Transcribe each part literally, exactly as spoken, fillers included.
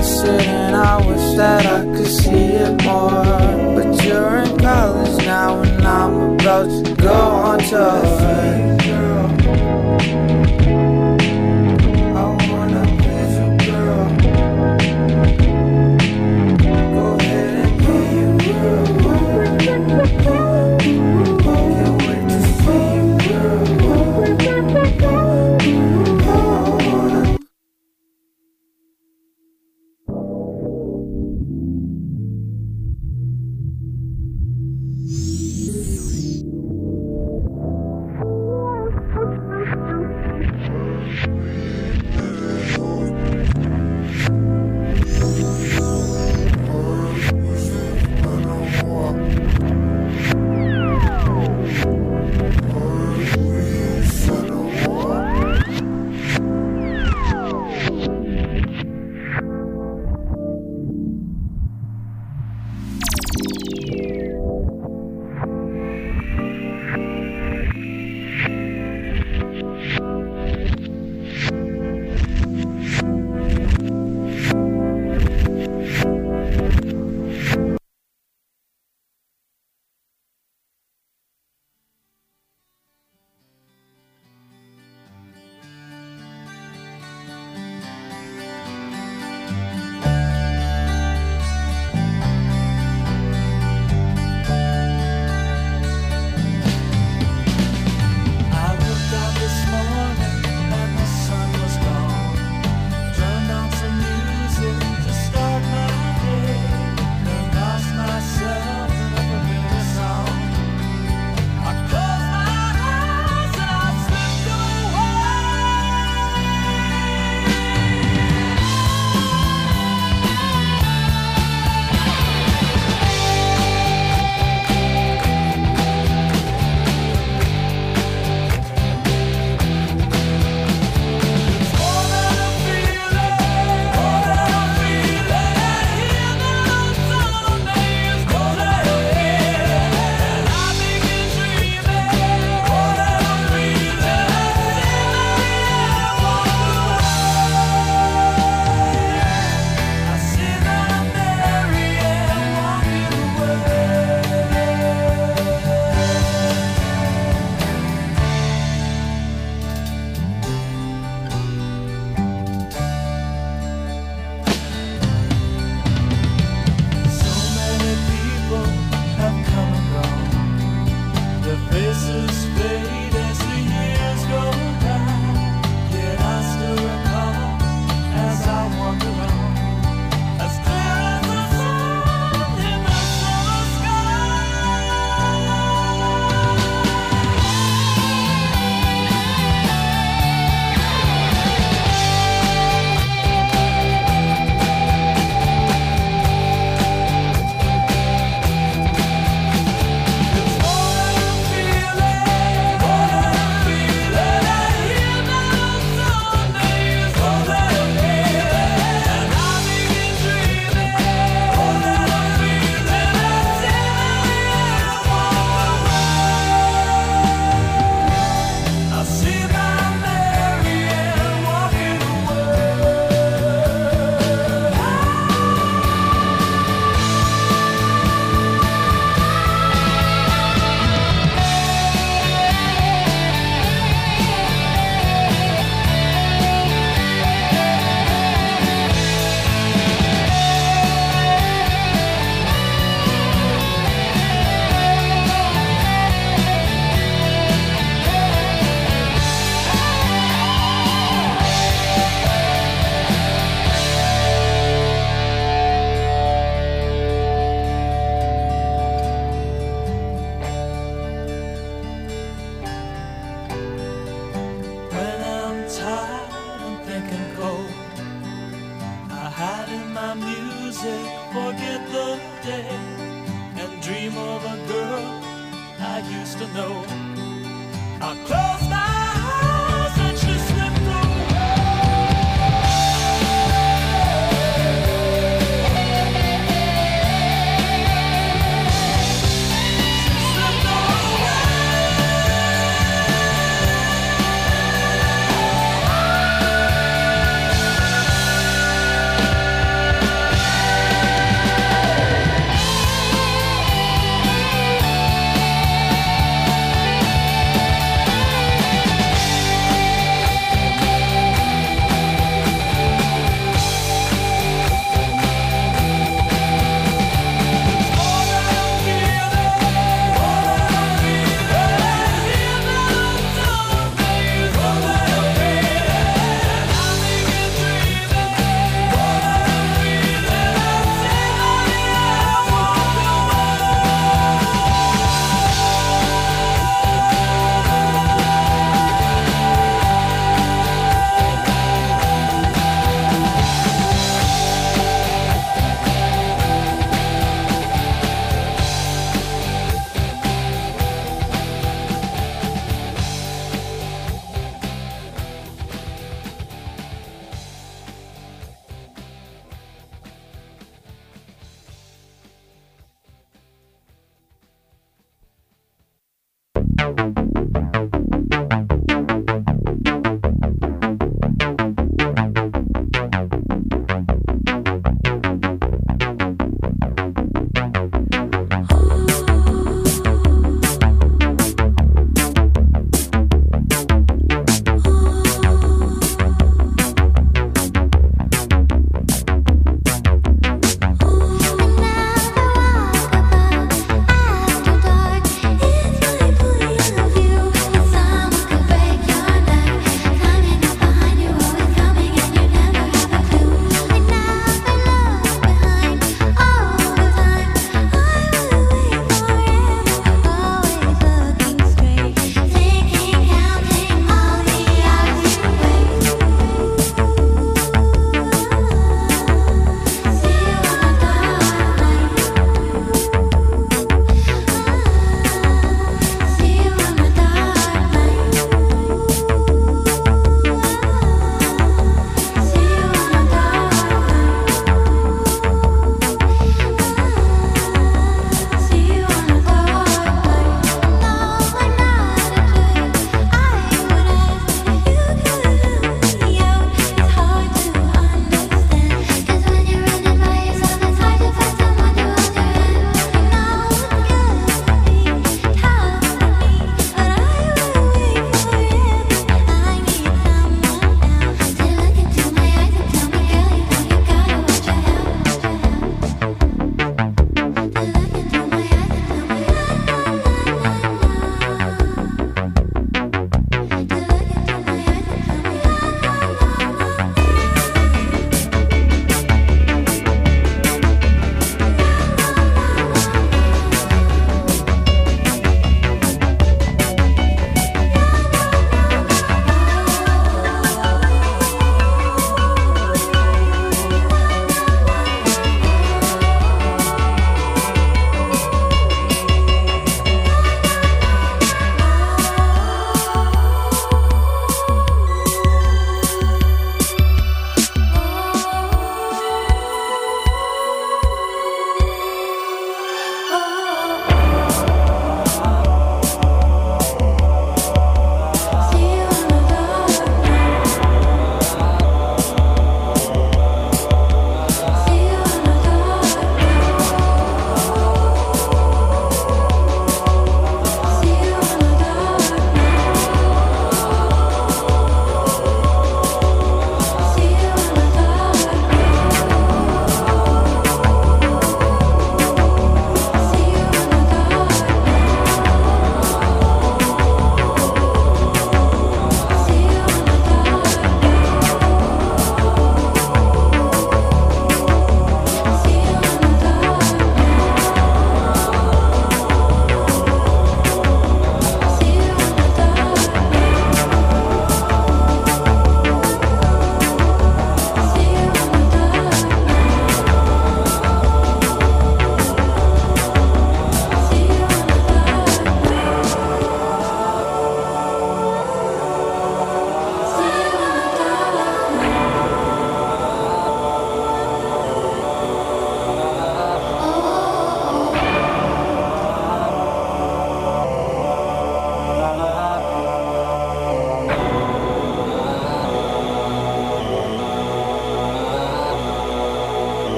miss it and I wish that I could see it more. But you're in college now and I'm about to go on tour. I wanna please you, girl. Go ahead and be you, girl. Can't wait to see you, girl.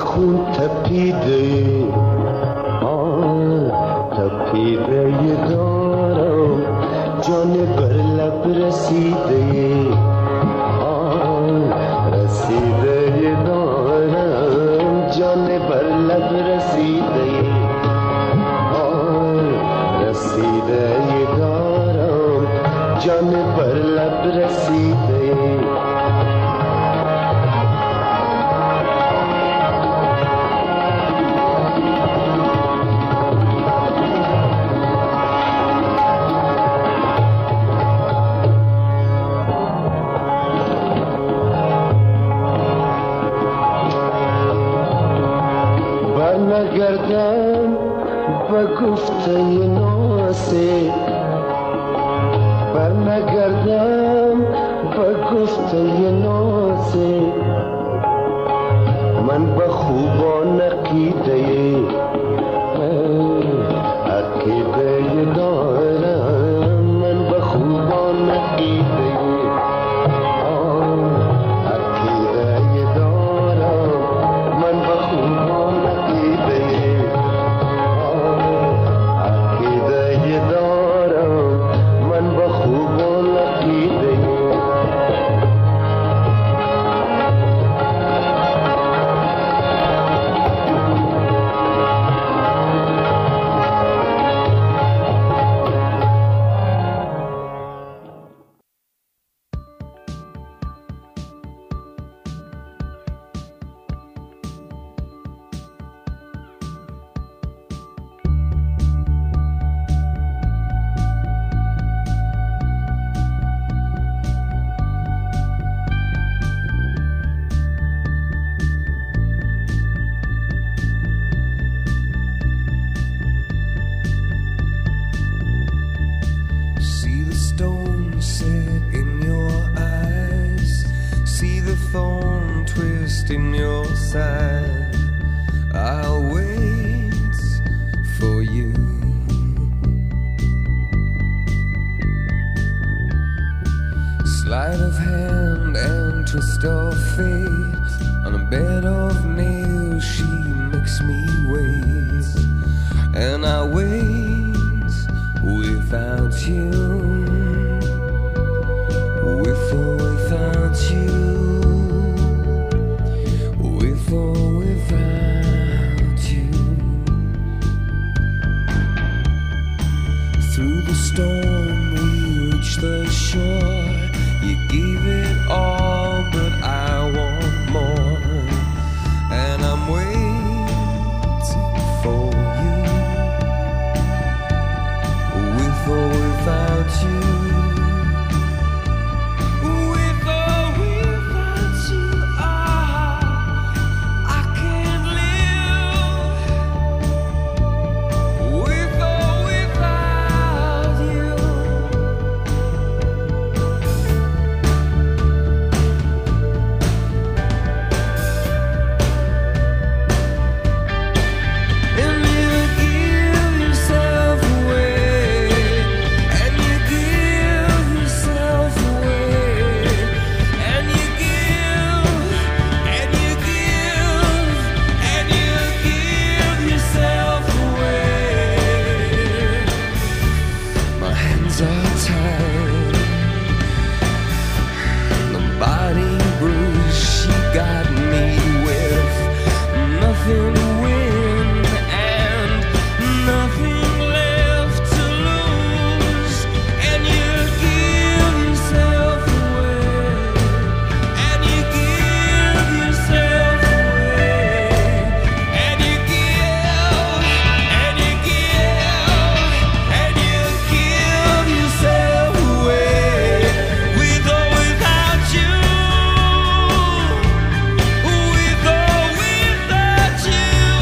خون تپیده آه تپیده دارم جان بر لب رسیده آه رسیده دارم جان بر لب رسیده آه رسیده دارم جان بر لب رسیده برنگردم به گفته ناسه برنگردم به گفته ناسه من به خوبان عقیده عقیده دارم من به خوبان عقیده عقیده دارم من به خوبان in your side, I'll wait for you. Sleight of hand and twist of fate, on a bed of nails she makes me wait, and I wait without you, with or without you. Storm, we reached the shore. You gave it all, but I want more, and I'm waiting for you, with or without you. With or without you, ah, I can't live. With or without you. With or without you.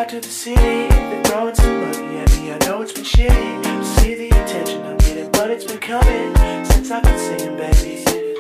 to the city, been throwing some money at me. I know it's been shitty to see the attention I'm getting, but it's been coming since I've been singing, baby.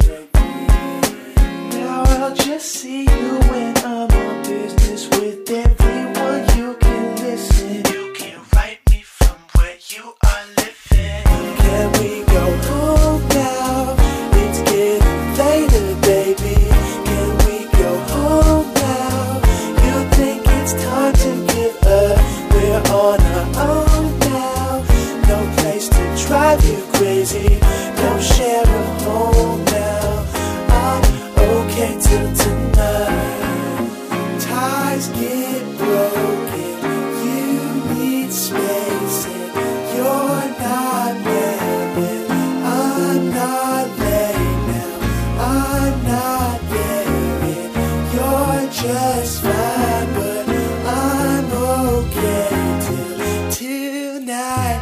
Now I'll just see you when I'm on business with everyone. You can listen, you can write me from where you are living. Can we go home now? It's getting later, baby. Can we go home now? You think it's time to give up? We're on our own now. No place to drive you crazy. Don't share a home now. I'm okay till tonight. Ties get broken. You need space and you're not married. I'm not late now. I'm not married. You're just fine, but I'm okay till tonight.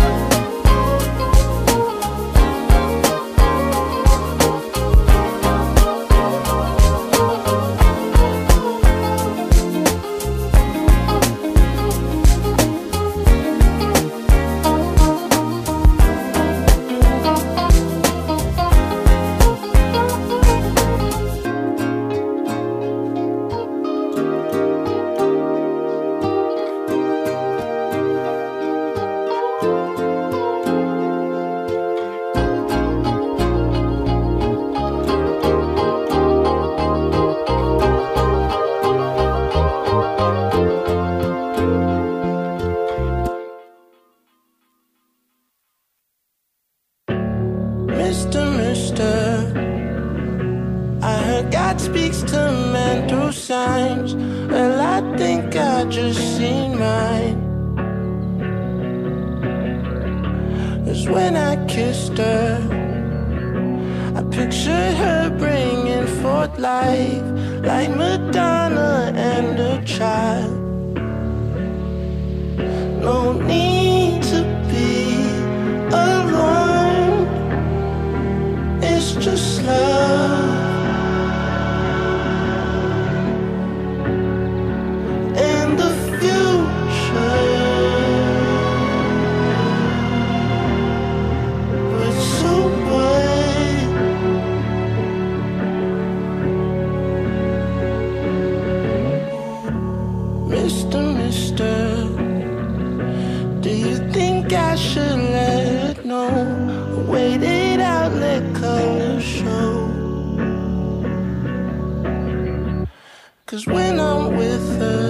Mister, Mister, I heard God speaks to men through signs. Well, I think I just seen mine. 'Cause when I kissed her, I pictured her bringing forth life, like Madonna and a child. No need to be alone. It's just love. And the future was so bright. Mister, Mister, do you think I should let it know? Wait it out, let color show. 'Cause when I'm with her,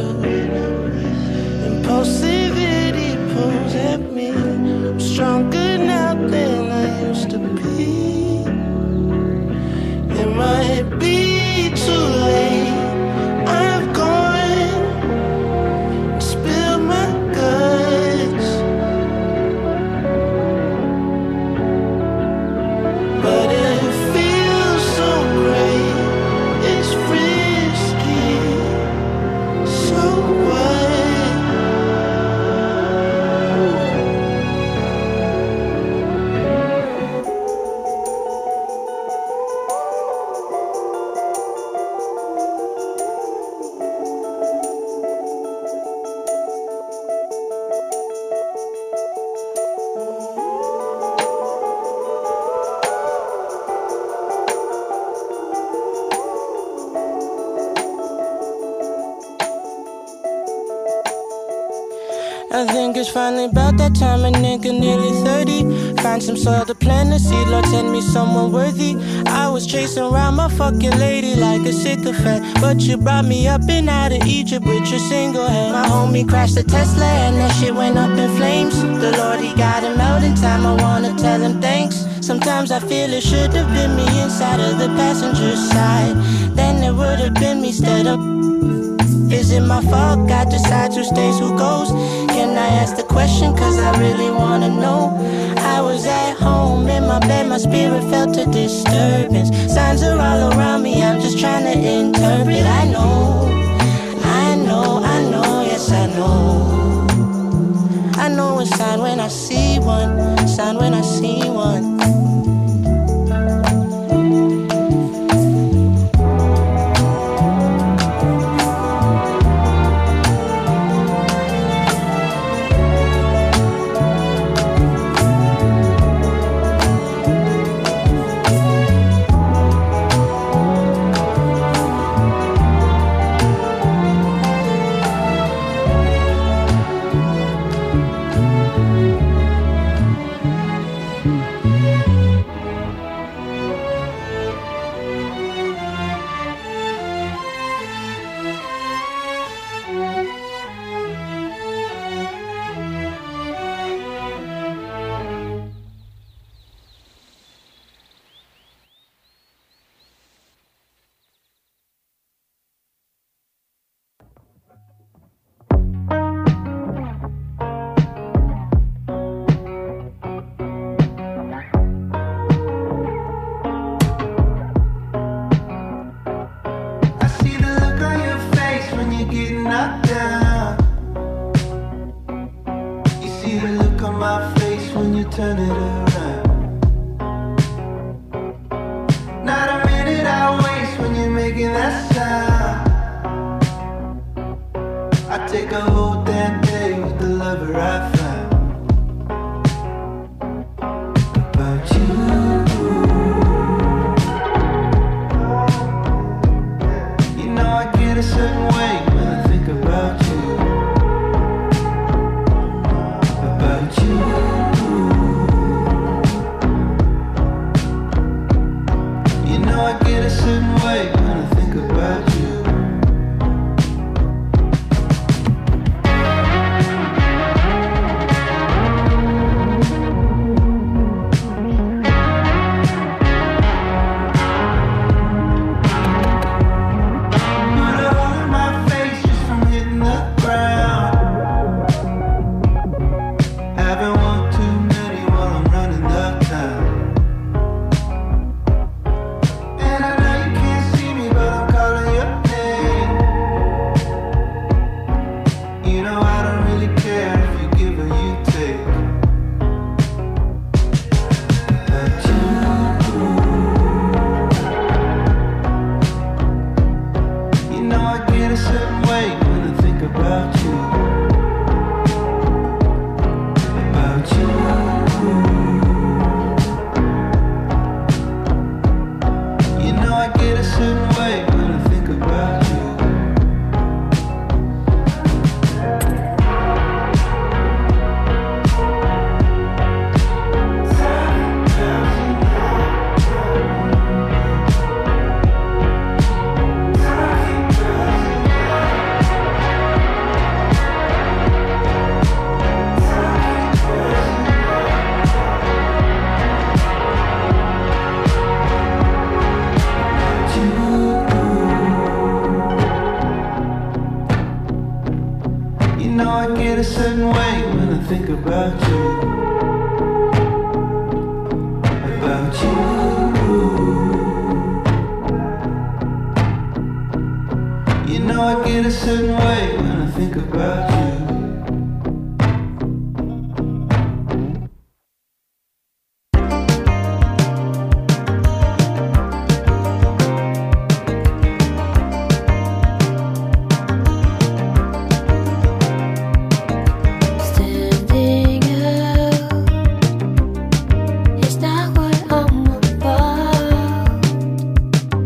impulsivity pulls at me. I'm stronger now than I used to be. It might be too late. I've gone, spilled my guts. But it feels so great, it's risky, so what? I think it's finally about that time, a nigga nearly thirty. Find some soil to plant a seed, Lord send me someone worthy. I was chasing around my fucking lady like a sycophant, but you brought me up and out of Egypt with your single hand. My homie crashed a Tesla and that shit went up in flames. The Lord, he got him out in time, I wanna tell him thanks. Sometimes I feel it should have been me inside of the passenger side. Then it would have been me instead of. Is it my fault? God decides who stays, who goes. Can I ask the question? Cause I really wanna know. I was at home in my bed, my spirit felt a disturbance. Signs are all around me, I'm just trying to interpret. I know, I know, I know, yes I know. I know a sign when I see one, sign when I see one. turn it around. Not a minute I waste when you're making that sound. I take a whole damn day with the lover I found. About you. You know I get a certain way when I think about you. About you. You know I get a certain way when I think about you.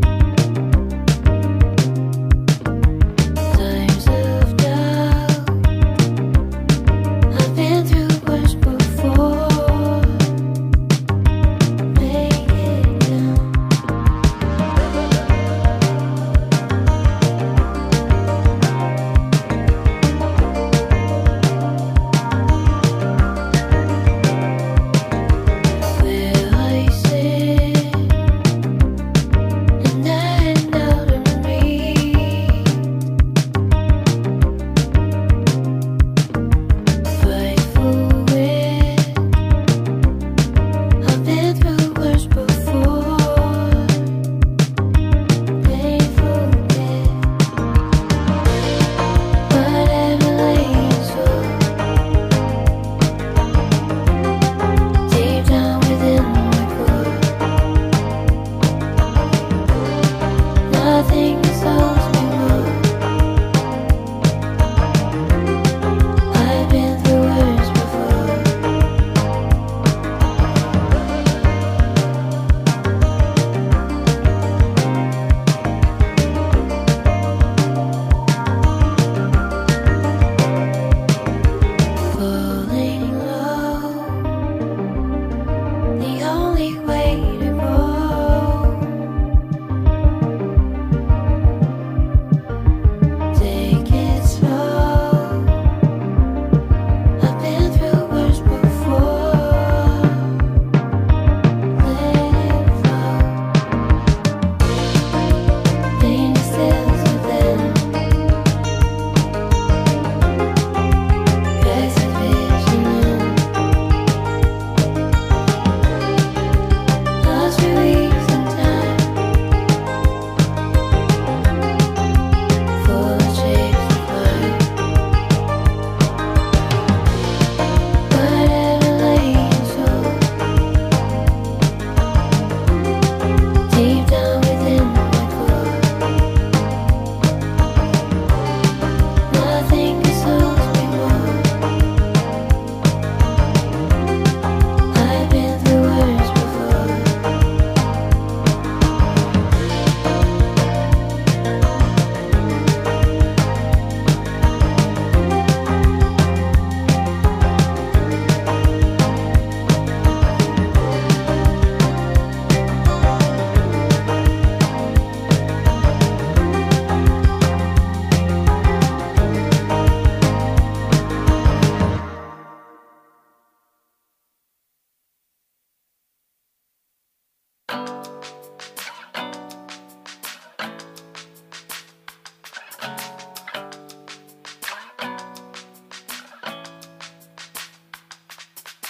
Times of doubt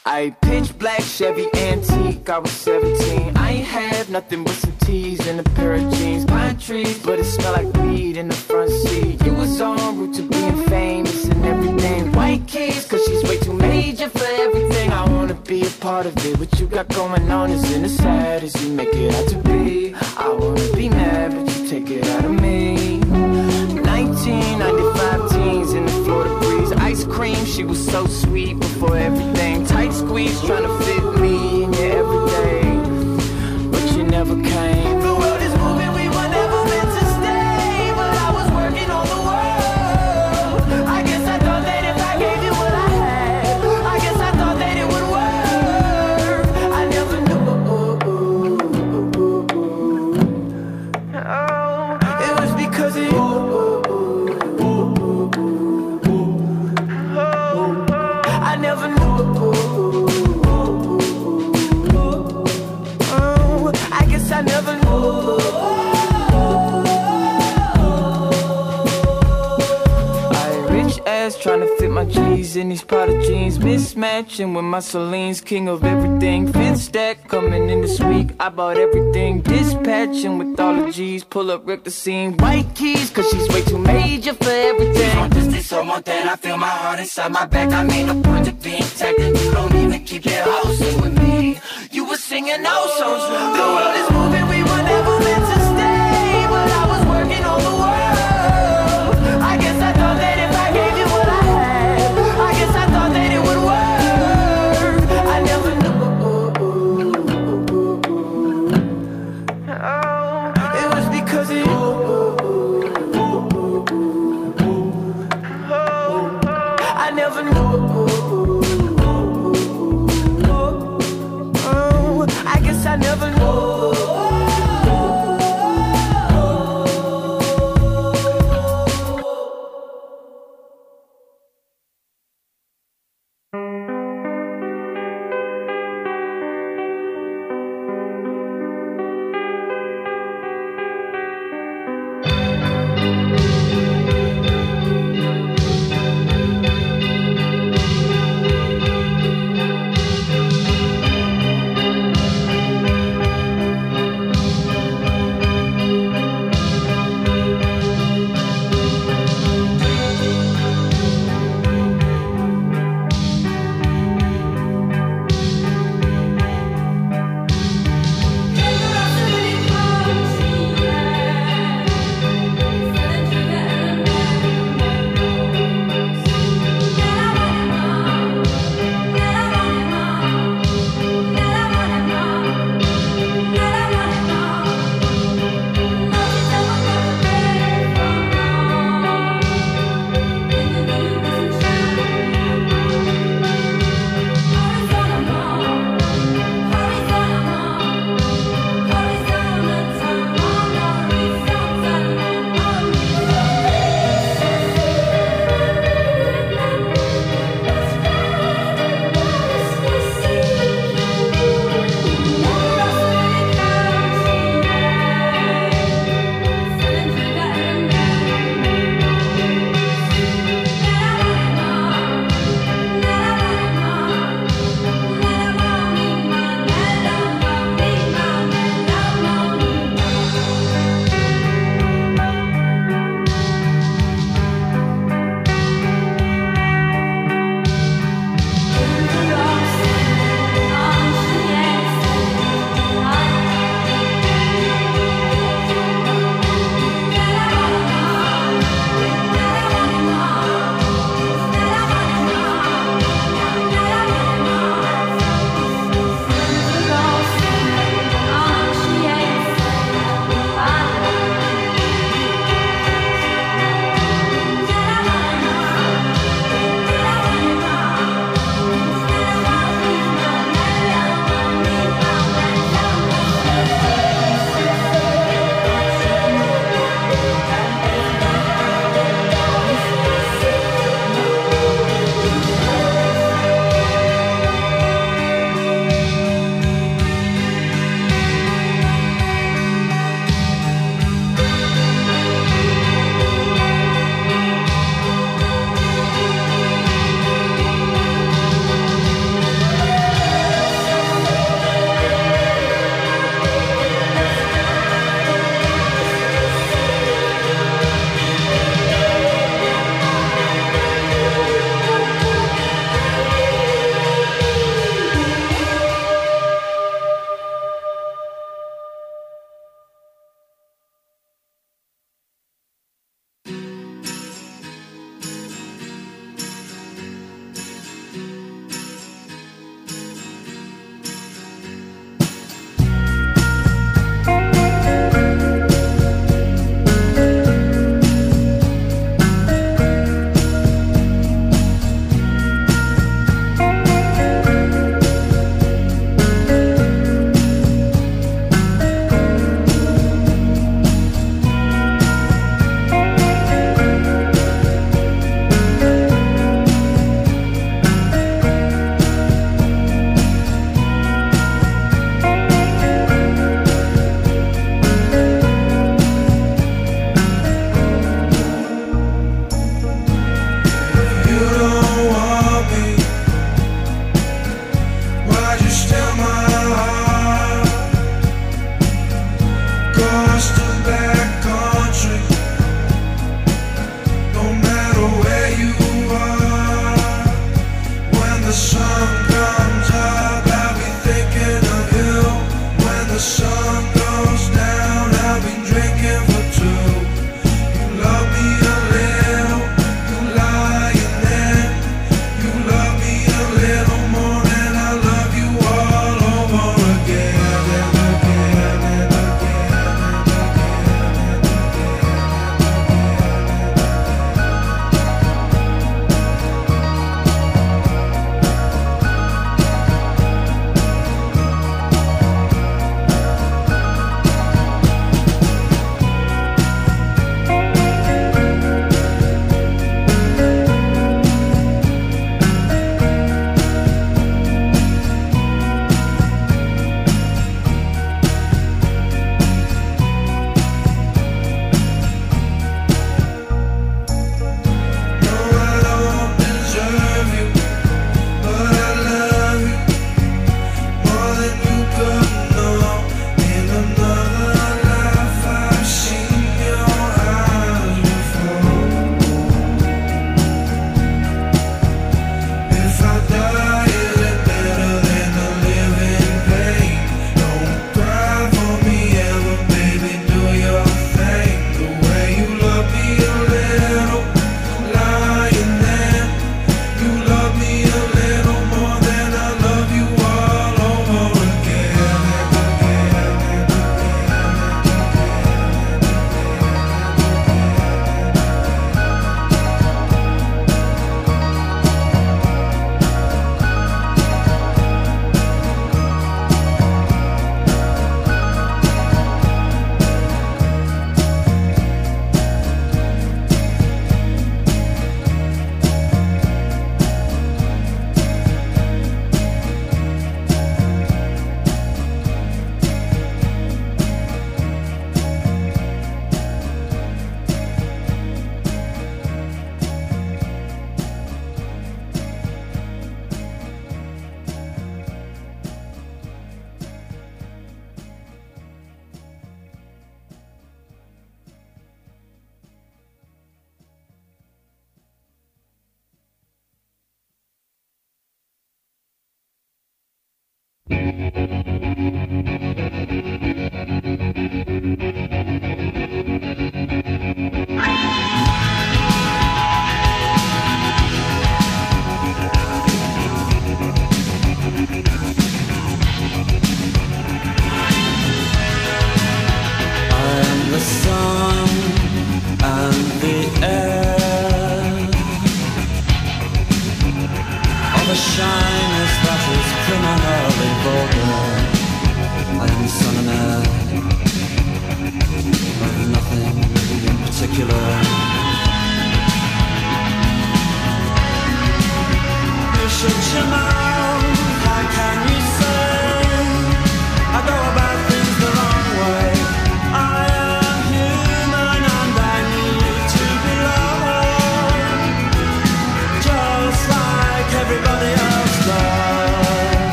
I pitch black Chevy antique, I was seventeen. I ain't have nothing but some tees and a pair of jeans. Pine trees, but it smelled like weed in the front seat. You was en route to being famous and everything. White keys, cause she's way too major for everything. I wanna be a part of it. What you got going on isn't as sad as you make it out to be. I wanna be mad, but you take it out of me. nineteen ninety-five teens in the Florida breeze. Ice cream, she was so sweet before everything. Tight squeeze, trying to fit me in your everyday, but you never came. The world is moving, we were never meant to stay, but I was working on the world. I guess I thought that if I gave you what I had, I guess I thought that it would work. I never knew. Oh, it was because of you. I never knew. Oh, I guess I never knew. I rich ass trying to fit my G's in these Prada jeans, mismatching with my Celine's, king of everything. Fifth stack coming in this week. I bought everything, dispatching with all the G's. Pull up, wreck the scene. White keys, cause she's way too major for everything. Want this, this, or want that. I feel my heart inside my back. I made no point of being tagged, and you don't even keep your house in with me. You were singing those songs. The world is moving, we were never meant to stay, but I was working on the world. I guess I thought that if I gave you what I had, I guess I thought that it would work. I never knew. Oh, it was because of you. Oh, I never knew. Oh, I guess I never knew.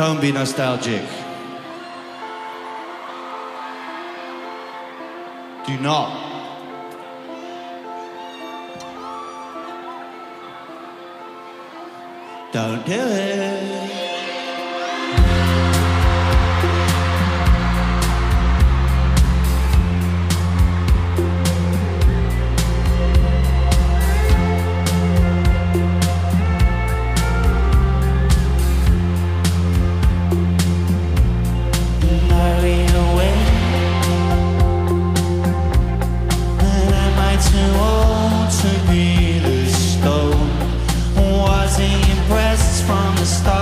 Don't be nostalgic. Do not. Don't do it. From the start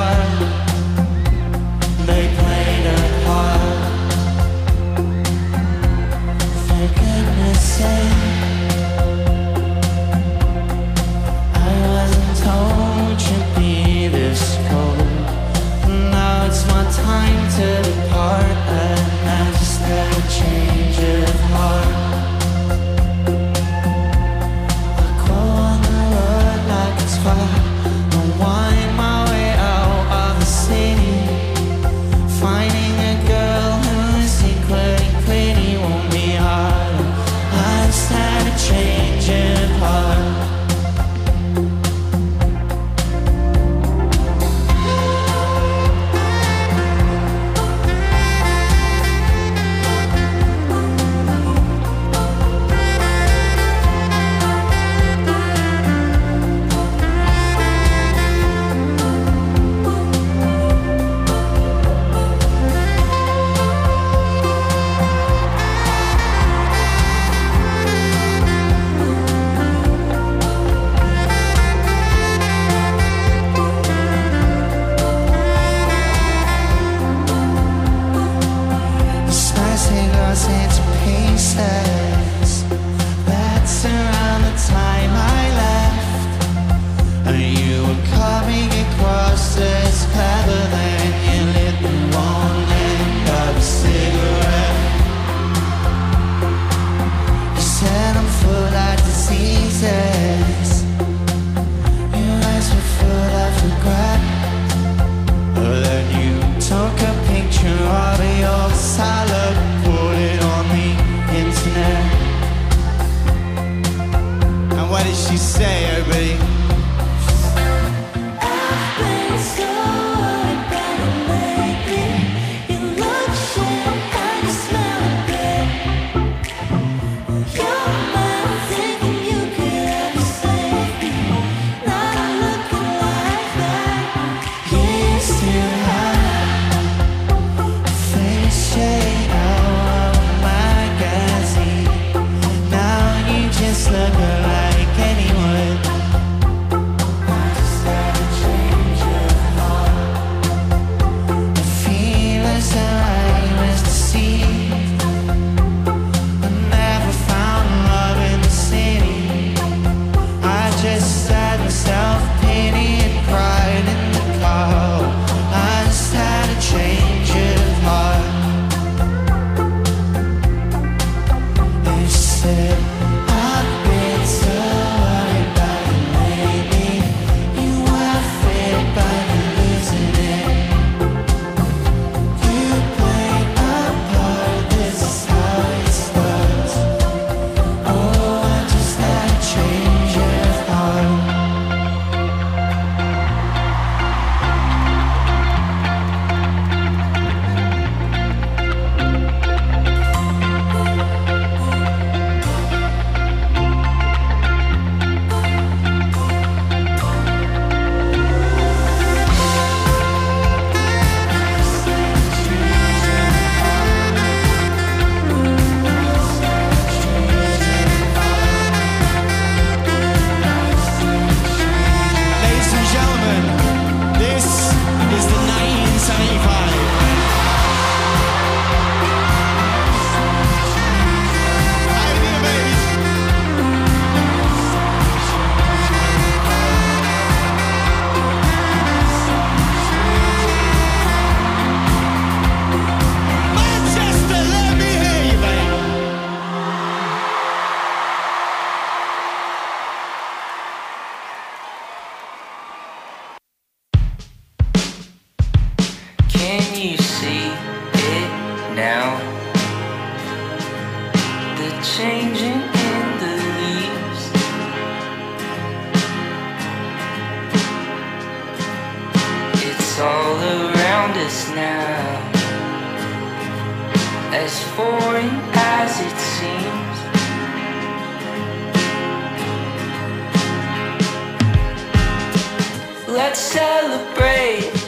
sound, the changing in the leaves. It's all around us now, as foreign as it seems. Let's celebrate